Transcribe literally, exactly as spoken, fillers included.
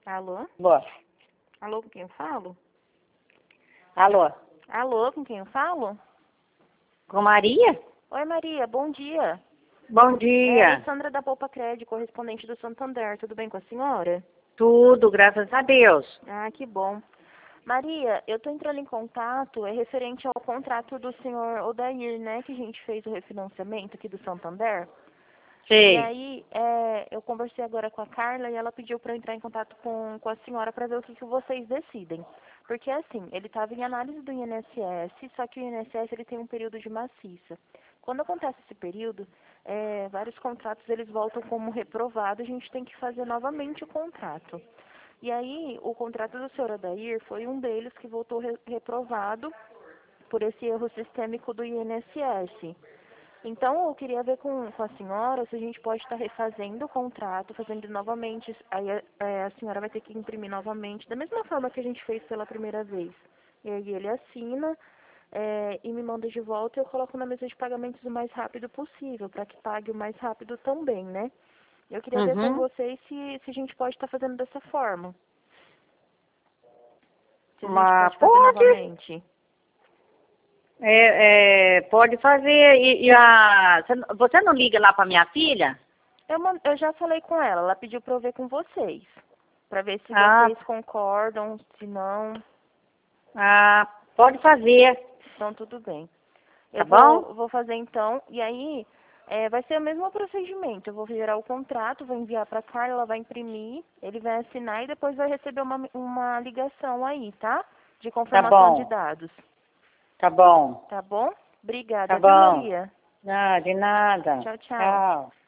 Alô? Boa. Alô, com quem eu falo? Alô? Alô, com quem eu falo? Com Maria? Oi, Maria, bom dia. Bom É a dia. Alessandra da Poupa Crédito, correspondente do Santander. Tudo bem com a senhora? Tudo, graças a Deus. Ah, que bom. Maria, eu tô entrando em contato, é referente ao contrato do senhor Odair, né, que a gente fez o refinanciamento aqui do Santander. E Sei. aí, é, eu conversei agora com a Carla e ela pediu para eu entrar em contato com, com a senhora para ver o que, que vocês decidem. Porque, assim, ele estava em análise do I N S S, só que o I N S S ele tem um período de maciça. Quando acontece esse período, é, vários contratos eles voltam como reprovado, a gente tem que fazer novamente o contrato. E aí, o contrato do senhor Odair foi um deles que voltou re reprovado por esse erro sistêmico do I N S S. Então, eu queria ver com, com a senhora se a gente pode estar refazendo o contrato, fazendo novamente, aí é, a senhora vai ter que imprimir novamente, da mesma forma que a gente fez pela primeira vez. E aí ele assina é, e me manda de volta e eu coloco na mesa de pagamentos o mais rápido possível, para que pague o mais rápido também, né? Eu queria ver com Uhum. vocês se, se a gente pode estar fazendo dessa forma. Se a gente Mas pode fazer pode. novamente. É, é, pode fazer. E, e a, você não você não liga lá para minha filha? Eu, man- eu já falei com ela, ela pediu para eu ver com vocês. Para ver se Ah, vocês concordam, se não, ah, pode fazer. então tudo bem. Tá Eu bom? vou, vou fazer então, e aí é, vai ser o mesmo procedimento. Eu vou gerar o contrato, vou enviar para a Carla, ela vai imprimir, ele vai assinar e depois vai receber uma, uma ligação aí, tá? De Tá confirmação de bom. dados. Tá bom. Tá bom? Tá Obrigada, viu, bom. Maria? Ah, de nada. Tchau, tchau. Tchau.